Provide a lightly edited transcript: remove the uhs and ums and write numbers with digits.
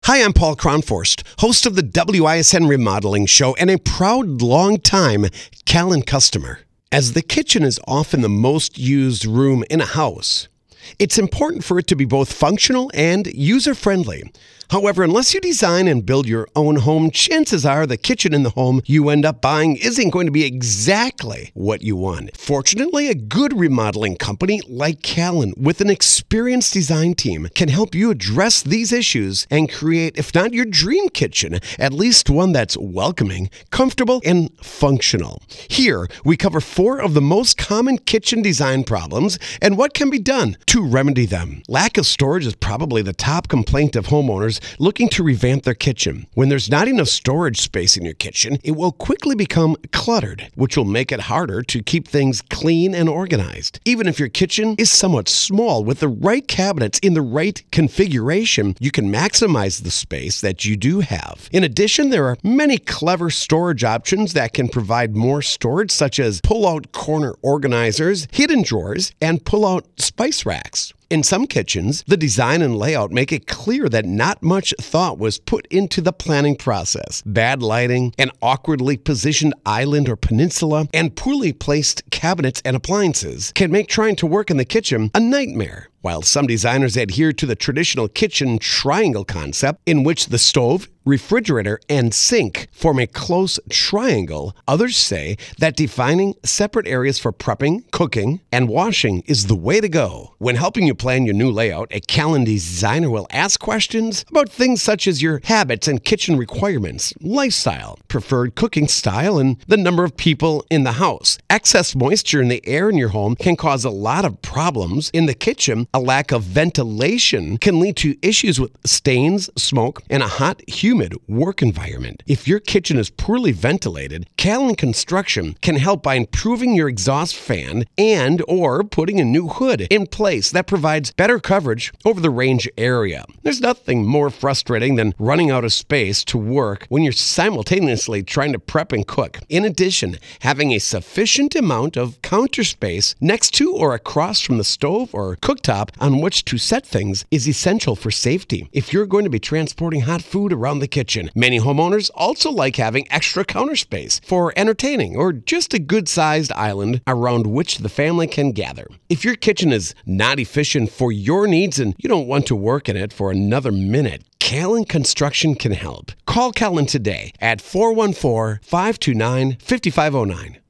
Hi, I'm Paul Cronforst, host of the WISN Remodeling Show and a proud long-time Callan customer. As the kitchen is often the most used room in a house, it's important for it to be both functional and user-friendly. However, unless you design and build your own home, chances are the kitchen in the home you end up buying isn't going to be exactly what you want. Fortunately, a good remodeling company like Callan, with an experienced design team, can help you address these issues and create, if not your dream kitchen, at least one that's welcoming, comfortable, and functional. Here, we cover 4 of the most common kitchen design problems and what can be done to remedy them. Lack of storage is probably the top complaint of homeowners looking to revamp their kitchen. When there's not enough storage space in your kitchen, it will quickly become cluttered, which will make it harder to keep things clean and organized. Even if your kitchen is somewhat small, with the right cabinets in the right configuration, you can maximize the space that you do have. In addition, there are many clever storage options that can provide more storage, such as pull-out corner organizers, hidden drawers, and pull-out spice racks. In some kitchens, the design and layout make it clear that not much thought was put into the planning process. Bad lighting, an awkwardly positioned island or peninsula, and poorly placed cabinets and appliances can make trying to work in the kitchen a nightmare. While some designers adhere to the traditional kitchen triangle concept, in which the stove, refrigerator, and sink form a close triangle, others say that defining separate areas for prepping, cooking, and washing is the way to go. When helping you plan your new layout, a Callan designer will ask questions about things such as your habits and kitchen requirements, lifestyle, preferred cooking style, and the number of people in the house. Excess moisture in the air in your home can cause a lot of problems in the kitchen. A lack of ventilation can lead to issues with stains, smoke, and a hot, humid work environment. If your kitchen is poorly ventilated, Callan Construction can help by improving your exhaust fan and or putting a new hood in place that provides better coverage over the range area. There's nothing more frustrating than running out of space to work when you're simultaneously trying to prep and cook. In addition, having a sufficient amount of counter space next to or across from the stove or cooktop on which to set things is essential for safety. If you're going to be transporting hot food around the kitchen, many homeowners also like having extra counter space for entertaining or just a good-sized island around which the family can gather. If your kitchen is not efficient for your needs and you don't want to work in it for another minute, Callan Construction can help. Call Callan today at 414-529-5509.